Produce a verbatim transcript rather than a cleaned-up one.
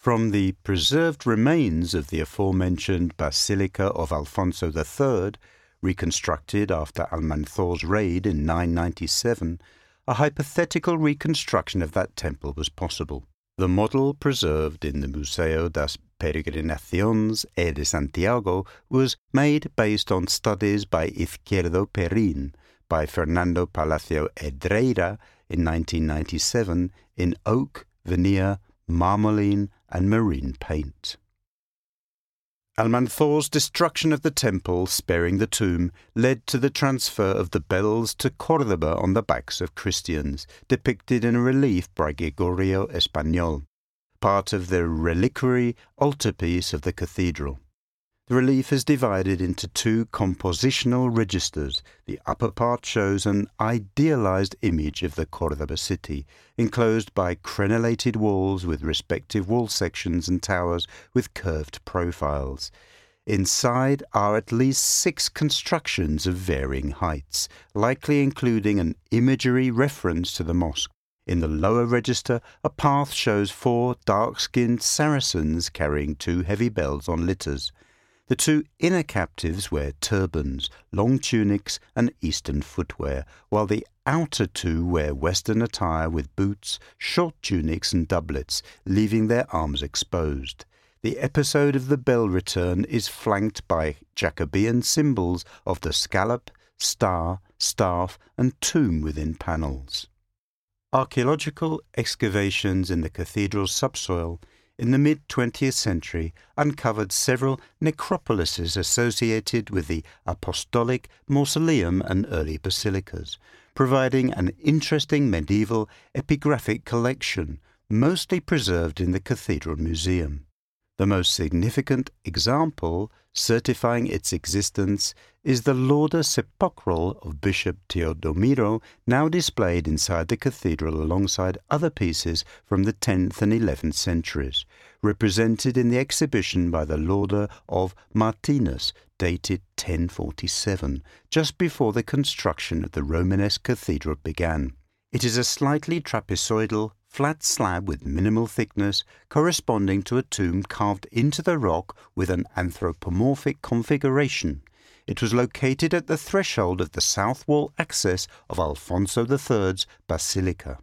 From the preserved remains of the aforementioned Basilica of Alfonso the Third, reconstructed after Almanzor's raid in nine ninety-seven, a hypothetical reconstruction of that temple was possible. The model preserved in the Museo das Peregrinaciones e de Santiago was made based on studies by Izquierdo Perín, by Fernando Palacio Edreira in nineteen ninety-seven in oak, veneer, marmoline and marine paint. Almanzor's destruction of the temple, sparing the tomb, led to the transfer of the bells to Córdoba on the backs of Christians, depicted in a relief by Gregorio Español, part of the reliquary altarpiece of the cathedral. The relief is divided into two compositional registers. The upper part shows an idealized image of the Córdoba city, enclosed by crenellated walls with respective wall sections and towers with curved profiles. Inside are at least six constructions of varying heights, likely including an imagery reference to the mosque. In the lower register, a path shows four dark-skinned Saracens carrying two heavy bells on litters. The two inner captives wear turbans, long tunics and Eastern footwear, while the outer two wear Western attire with boots, short tunics and doublets, leaving their arms exposed. The episode of the bell return is flanked by Jacobean symbols of the scallop, star, staff and tomb within panels. Archaeological excavations in the cathedral's subsoil in the mid-twentieth century uncovered several necropolises associated with the apostolic mausoleum and early basilicas, providing an interesting medieval epigraphic collection, mostly preserved in the Cathedral Museum. The most significant example certifying its existence is the Lauda sepulchral of Bishop Teodomiro, now displayed inside the cathedral alongside other pieces from the tenth and eleventh centuries, represented in the exhibition by the Lauda of Martinus, dated ten forty-seven, just before the construction of the Romanesque cathedral began. It is a slightly trapezoidal, flat slab with minimal thickness, corresponding to a tomb carved into the rock with an anthropomorphic configuration. It was located at the threshold of the south wall access of Alfonso the Third's basilica.